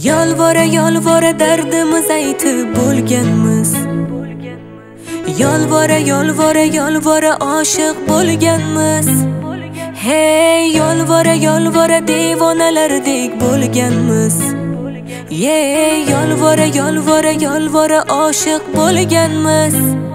Yolvora yolvora dardimiz aytib bo'lganmiz. Yolvora yolvora yolvora oshiq bo'lganmiz. Hey, yolvora yolvora devonalardek bo'lganmiz. Yolvora yolvora yolvora oshiq bo'lganmiz.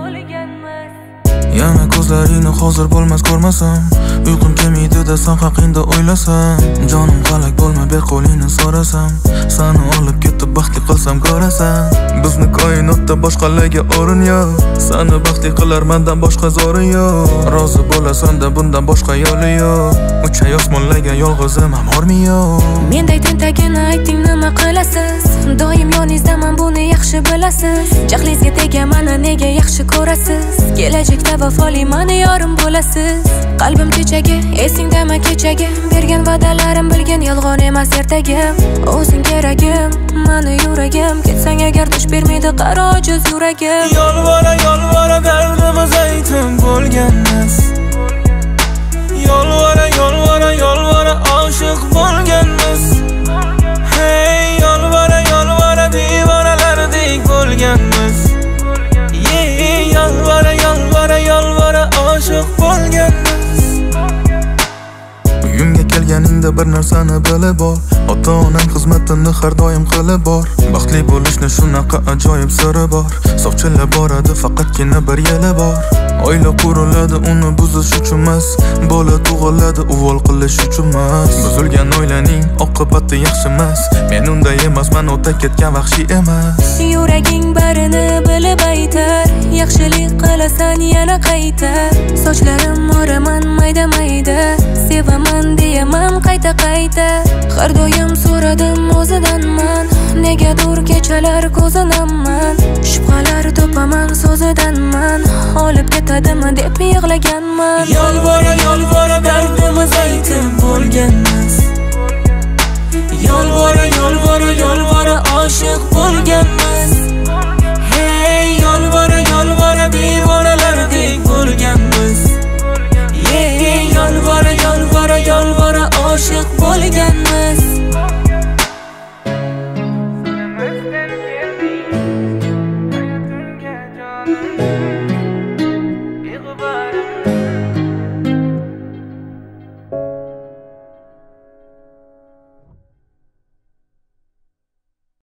Yana ko'zlaringni hozir bo'lmas ko'rmasam, uyqum kelmaydi-da sen haqingda o'ylasam. Jonim qalak bo'lma ber qo'lingni so'rasam, seni olib ketib baxtli qilsam ko'rasan. Bizni koinotda boshqalarga o'rin yo'q, seni baxtli qilar mendan boshqa zo'ri yo'q. Rozi bo'lasan-da bundan boshqa yo'li yo'q. Uchay osmonlarga yolg'izim amormi yo'q. Menday tentagini ayting nima qilasiz? Doim yoningizdaman buni yaxshi bilasiz. Jahlingizga tegaman nega yaxshi ko'rasiz? Kelajakda vafoli mani yorim bo'lasiz. Qalbim kechagi, esingdami kechagi? Bergan va'dalarim bilgan yolg'on emas ertagim. O'zing keragim, mani yuragim. Ketsang agar dush bermaydi qaro ojiz yuragim. Yolvora yolvora dardimiz aytib bo'lganmiz. Yolvora yolvora yolvora oshiq bo'lganmiz. Hey, yolvora yolvora devonalardek bo'lganmiz. Yolvora yolvora yolvora oshiq bo'lganmiz. Uyimga kelganingda bir narsani bilib ol, ota-onang xizmatini har doim qilib bor. Baxtli bo'lishni shunaqa ajoyib siri bor. Soqchilar boradi faqatgina bir yili bor. Oila quriladi uni buzish uchun emas, bola tug'iladi uvol qilish uchun emas. Buzilgan oilaning oqibati yaxshi emas. Men unday emasman, o'ta ketgan vahshiy emas. Yuraging barini bilib aytar, yaxshilik qilasan yana qaytar. Sochlarim moraman mayda mayda, sevaman deyaman qayta qayta. Har doim so'radim o'zidanman, negadir kechalar ko'zinaman. Shubhalar to'paman so'zidanman, olib ketadimi deb yig'laganman. Yolvora yolvora dardimiz aytib bo'lganmiz. Yolvora yolvora yolvora oshiq bo'lganmiz.